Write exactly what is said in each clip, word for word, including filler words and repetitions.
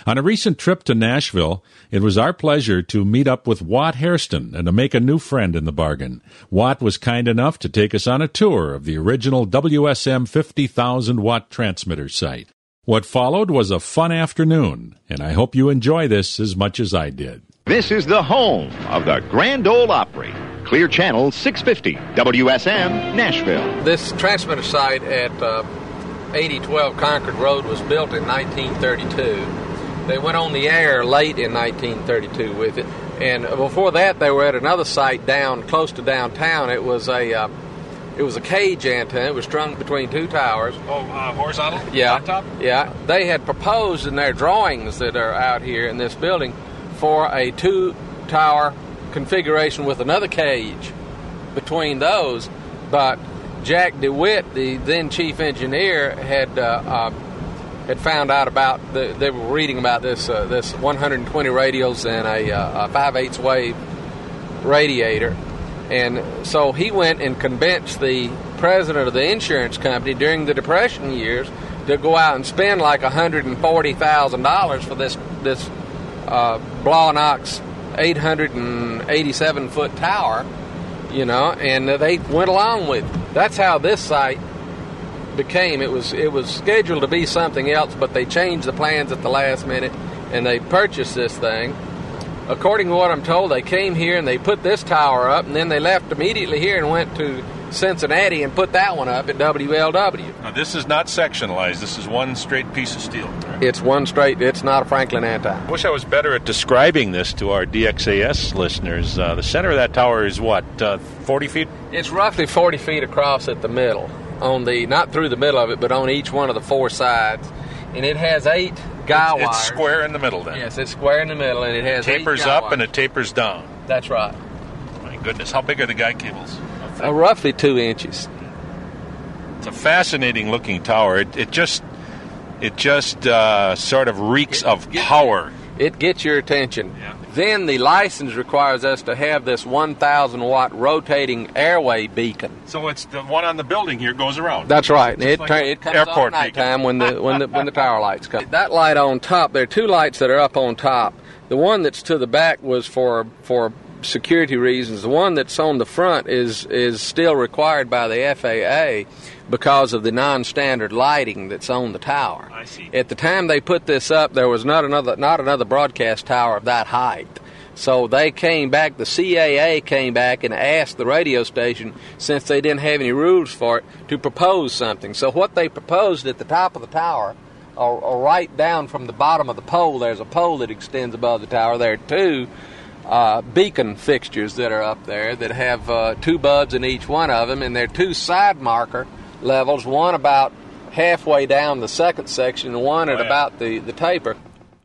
On a recent trip to Nashville, it was our pleasure to meet up with Watt Hairston and to make a new friend in the bargain. Watt was kind enough to take us on a tour of the original W S M fifty thousand watt transmitter site. What followed was a fun afternoon, and I hope you enjoy this as much as I did. This is the home of the Grand Ole Opry. Clear Channel six fifty, W S M, Nashville. This transmitter site at uh, eighty twelve Concord Road was built in nineteen thirty-two. They went on the air late in nineteen thirty-two with it. And before that, they were at another site down close to downtown. It was a uh, it was a cage antenna. It was strung between two towers. Oh, uh, horizontal? Yeah. On top? Yeah. They had proposed in their drawings that are out here in this building for a two-tower configuration with another cage between those, but Jack DeWitt, the then chief engineer, had uh, uh, had found out about the, they were reading about this uh, this one hundred twenty radials and a, uh, a five eighths wave radiator, and so he went and convinced the president of the insurance company during the Depression years to go out and spend like one hundred forty thousand dollars for this this uh, Blawnox eight hundred eighty-seven foot tower, you know, and they went along with it. That's how this site became. It was it was scheduled to be something else, but they changed the plans at the last minute, and they purchased this thing. According to what I'm told, they came here and they put this tower up, and then they left immediately here and went to Cincinnati and put that one up at W L W. Now, this is not sectionalized. This is one straight piece of steel. Right? It's one straight. It's not a Franklin anti. I wish I was better at describing this to our D X A S listeners. Uh, the center of that tower is what, uh, forty feet? It's roughly forty feet across at the middle. On the not through the middle of it, but on each one of the four sides, and it has eight guy it's, wires. It's square in the middle, then. Yes, it's square in the middle, and it has it tapers eight guy up wires. And it tapers down. That's right. My goodness, how big are the guy cables? Uh, roughly two inches. It's a fascinating looking tower. It, it just it just uh, sort of reeks it, of get, power. It gets your attention. Yeah. Then the license requires us to have this one thousand watt rotating airway beacon. So it's the one on the building here goes around. That's right. It, like turn, it comes airport on at nighttime when the when the when the tower lights come. That light on top, there are two lights that are up on top. The one that's to the back was for for security reasons. The one that's on the front is is still required by the F A A because of the non-standard lighting that's on the tower. I see. At the time they put this up, there was not another not another broadcast tower of that height. So they came back, the C A A came back and asked the radio station, since they didn't have any rules for it, to propose something. So what they proposed at the top of the tower, or, or right down from the bottom of the pole, there's a pole that extends above the tower. There are two uh, beacon fixtures that are up there that have uh, two bulbs in each one of them, and there are two side marker levels, one about halfway down the second section and one at oh, yeah. about the, the taper.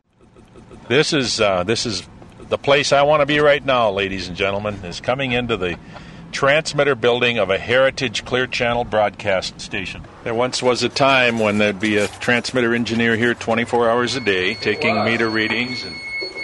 This is uh, this is the place I want to be right now, ladies and gentlemen, is coming into the transmitter building of a heritage Clear Channel broadcast station. There once was a time when there'd be a transmitter engineer here twenty-four hours a day taking wow. meter readings and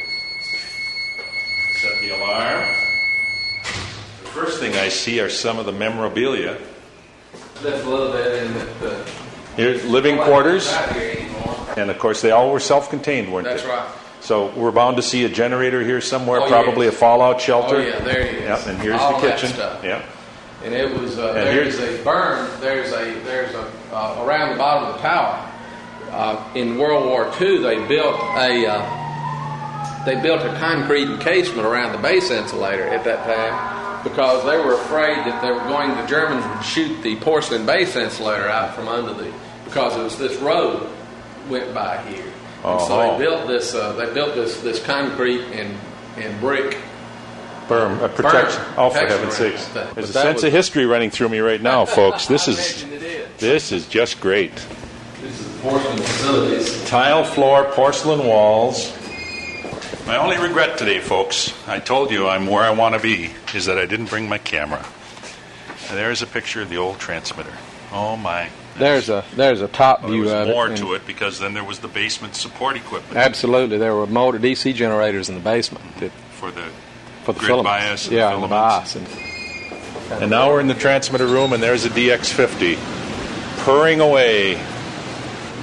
set the alarm. The first thing I see are some of the memorabilia. That's a little bit in the... Here's living quarters. And, of course, they all were self-contained, weren't That's they? That's right. So we're bound to see a generator here somewhere, oh, probably yes. a fallout shelter. Oh, yeah, there it is. Yep, and here's all the kitchen. That stuff. Yeah. And it was, uh, and there's a burn, there's a, there's a, uh, around the bottom of the tower, uh, in World War Two, they built a, uh, they built a concrete encasement around the base insulator at that time because they were afraid that they were going, the Germans would shoot the porcelain base insulator out from under the, because it was this road went by here. And oh, so they built this, uh, they built this, this concrete and, and brick Berm, a protection. Berm, oh, for protection heaven's sakes! That. There's but a sense was, of history running through me right now, folks. This is, is this is just great. This is the porcelain facilities. Tile floor, porcelain walls. My only regret today, folks, I told you I'm where I want to be, is that I didn't bring my camera. And there's a picture of the old transmitter. Oh my! There's a there's a top well, view there was of more it. to it because then there was the basement support equipment. Absolutely, there were motor D C generators in the basement that, for the for the grid filaments. bias. And yeah, the and the filaments. bias. And, and now we're in the transmitter room, and there's a D X fifty purring away.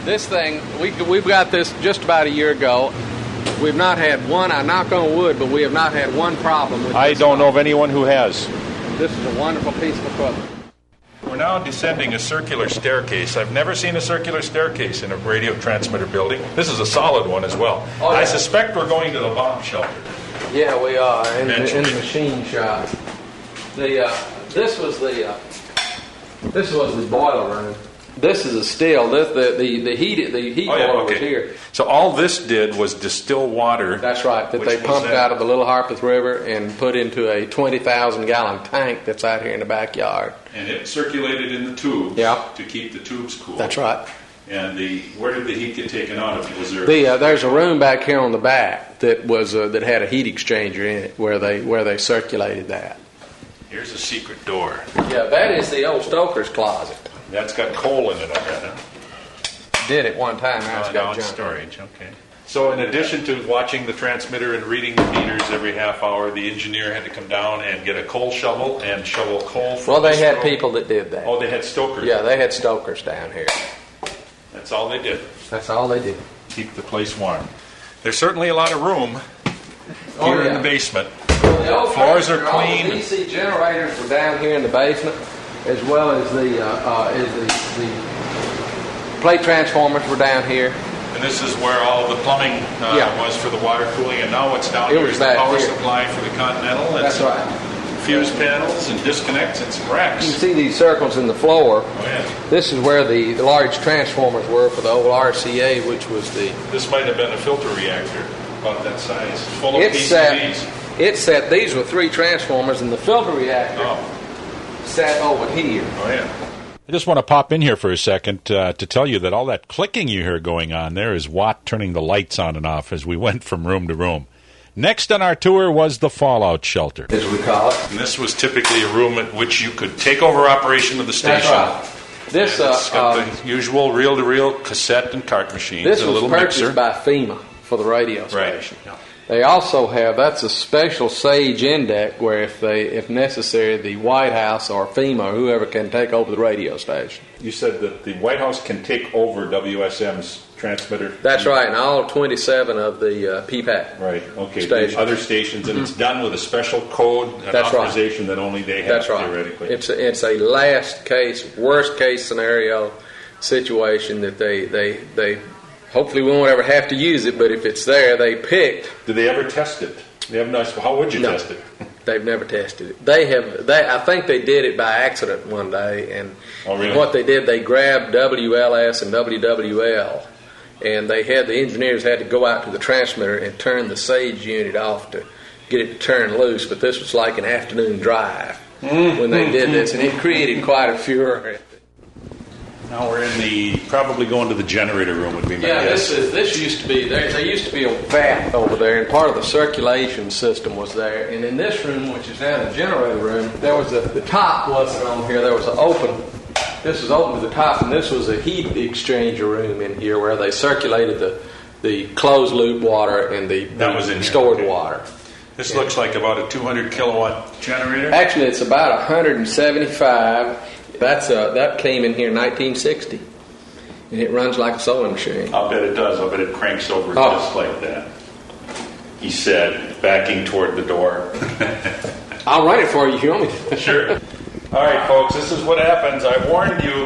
This thing, we, we've got this just about a year ago. We've not had one, I knock on wood, but we have not had one problem with I this don't know pump. of anyone who has. This is a wonderful piece of equipment. We're now descending a circular staircase. I've never seen a circular staircase in a radio transmitter building. This is a solid one as well. Oh, yeah. I suspect we're going to the bomb shelter. Yeah, we are in, the, in Eventually. the machine shop. The uh, this was the uh, this was the boiler room. This is a still. This the the the heat the heat Oh, yeah, boiler okay. was here. So all this did was distill water. That's right. That Which they was pumped that? out of the Little Harpeth River and put into a twenty thousand gallon tank that's out here in the backyard. And it circulated in the tubes Yeah. to keep the tubes cool. That's right. And the where did the heat get taken out of? Was there The uh, there's a room back here on the back that was uh, that had a heat exchanger in it where they where they circulated that. Here's a secret door. Yeah, that is the old stoker's closet. That's got coal in it, I bet. Huh? Did it one time. Now it's Oh, got now it's junk. storage. Okay. So in addition to watching the transmitter and reading the meters every half hour, the engineer had to come down and get a coal shovel and shovel coal from Well, they this had row. people that did that. Oh, they had stokers. Yeah, they had stokers down here. That's all they did. That's all they did. Keep the place warm. There's certainly a lot of room Oh, here in yeah. the basement. The old Floors are all the clean. D C generators were down here in the basement, as well as the uh, uh, as the, the plate transformers were down here. And this is where all the plumbing uh, Yeah. was for the water cooling, and now what's down It here was is the back power here. supply for the Continental. And That's some right. Fuse panels and disconnects and some You can racks. see these circles in the floor. Oh, yeah. This is where the, the large transformers were for the old R C A, which was the. This might have been a filter reactor about that size, full of It P C sat. Bs. It sat. These were three transformers, and the filter reactor Oh, sat over here. oh yeah. I just want to pop in here for a second uh, to tell you that all that clicking you hear going on there is Watt turning the lights on and off as we went from room to room. Next on our tour was the fallout shelter. As we call it. And this was typically a room at which you could take over operation of the station. That's right. This And uh, it's got uh, the usual reel-to-reel cassette and cart machines this and a was little purchased mixer. by FEMA for the radio Right. station. They also have that's a special SAGE index where if they if necessary the White House or FEMA or whoever can take over the radio station. You said that the White House can take over W S M's transmitter. That's right, and all twenty-seven of the uh, P PAC. Right. Okay. Stations. The other stations, and it's done with a special code and That's right. authorization that only they have That's right. theoretically. It's a, it's a last case, worst case scenario situation that they they they hopefully we won't ever have to use it, but if it's there, they picked. Did they ever test it? They have no. How would you No. test it? They've never tested it. They have. They. I think they did it by accident one day, and Oh, really? what they did, they grabbed W L S and W W L, and they had the engineers had to go out to the transmitter and turn the SAGE unit off to get it to turn loose. But this was like an afternoon drive when they did this, and it created quite a furor. Now we're in the probably going to the generator room would be my Yeah, guess. this is this used to be there. There used to be a vat over there, and part of the circulation system was there. And in this room, which is now the generator room, there was a the top wasn't on here. There was an open. This was open to the top, and this was a heat exchanger room in here where they circulated the the closed loop water and the, That the was in here, stored okay. water. This looks like about a two hundred kilowatt generator. Actually, it's about one hundred seventy-five. That's a, that came in here in nineteen sixty, and it runs like a sewing machine. I'll bet it does. I'll bet it cranks over Oh. just like that. He said, backing toward the door. I'll run it for you if you want me to. Sure. All right, folks, this is what happens. I warned you.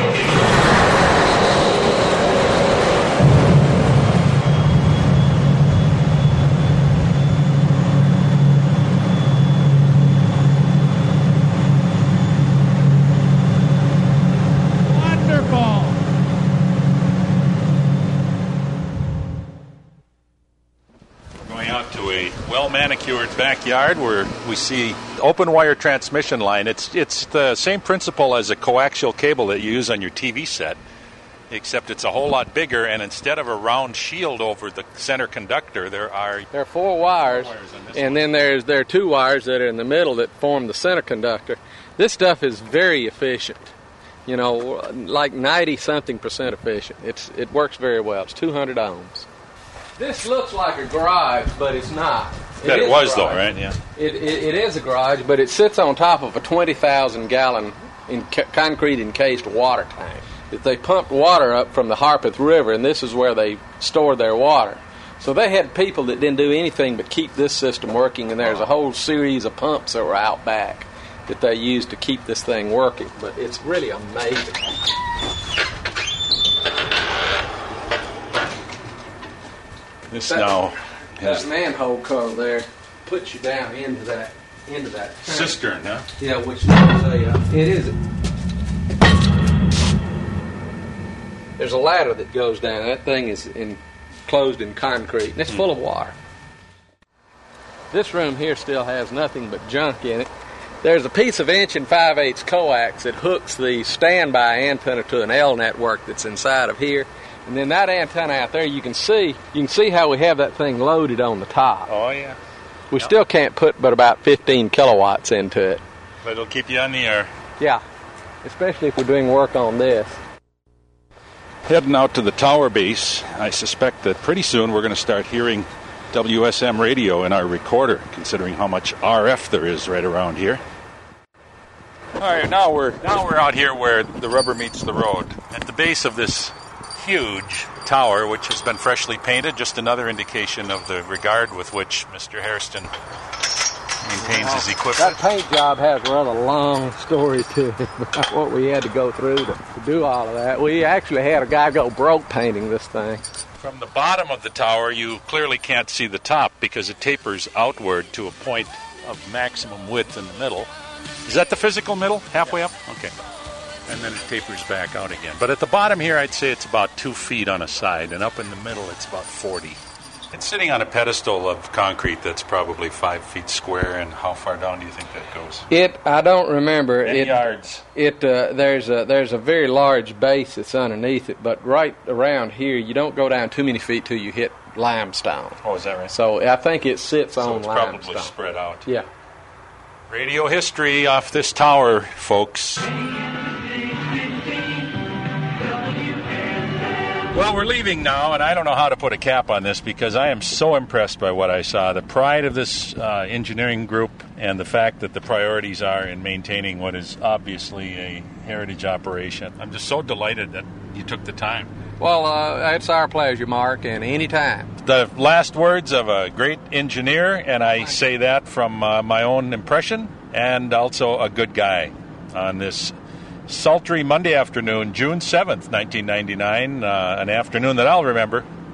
Going out to a well-manicured backyard where we see open wire transmission line. It's it's the same principle as a coaxial cable that you use on your T V set, except it's a whole lot bigger, and instead of a round shield over the center conductor, there are There are four wires, wires on this and one. then there's there are two wires that are in the middle that form the center conductor. This stuff is very efficient. You know, like ninety something percent efficient. It's it works very well. It's two hundred ohms. This looks like a garage, but it's not. that is it a was though, garage. right? Yeah. It, it, it is a garage, but it sits on top of a twenty thousand gallon in ca- concrete encased water tank. that they pumped water up from the Harpeth River, and this is where they stored their water. So they had people that didn't do anything but keep this system working, and there's a whole series of pumps that were out back that they used to keep this thing working. But it's really amazing. This that, now has that manhole cover there puts you down into that into that tank. Cistern, huh? Yeah, which is a uh, it is. There's a ladder that goes down. That thing is enclosed in concrete, and it's full of water. This room here still has nothing but junk in it. There's a piece of inch and five-eighths coax that hooks the standby antenna to an L network that's inside of here. And then that antenna out there, you can see you can see how we have that thing loaded on the top. Oh, yeah. We yep. still can't put but about fifteen kilowatts into it. But it'll keep you on the air. Yeah, especially if we're doing work on this. Heading out to the tower base, I suspect that pretty soon we're going to start hearing W S M radio in our recorder, considering how much R F there is right around here. All right, now we're now we're out here where the rubber meets the road, at the base of this huge tower, which has been freshly painted. Just another indication of the regard with which Mister Hairston maintains his equipment. That paint job has a rather long story to it about what we had to go through to, to do all of that. We actually had a guy go broke painting this thing. From the bottom of the tower, you clearly can't see the top because it tapers outward to a point of maximum width in the middle. Is that the physical middle? Halfway up? Okay. And then it tapers back out again. But at the bottom here, I'd say it's about two feet on a side, and up in the middle, it's about forty. It's sitting on a pedestal of concrete that's probably five feet square, and how far down do you think that goes? It, I don't remember. Many it, yards. It, uh, there's a there's a very large base that's underneath it, but right around here, you don't go down too many feet till you hit limestone. Oh, is that right? So I think it sits so on it's limestone. probably spread out. Yeah. Radio history off this tower, folks. Well, we're leaving now, and I don't know how to put a cap on this because I am so impressed by what I saw. The pride of this uh, engineering group and the fact that the priorities are in maintaining what is obviously a heritage operation. I'm just so delighted that you took the time. Well, uh, it's our pleasure, Mark, and any time. The last words of a great engineer, and I say that from uh, my own impression, and also a good guy on this sultry Monday afternoon, June seventh, nineteen ninety-nine, uh, an afternoon that I'll remember.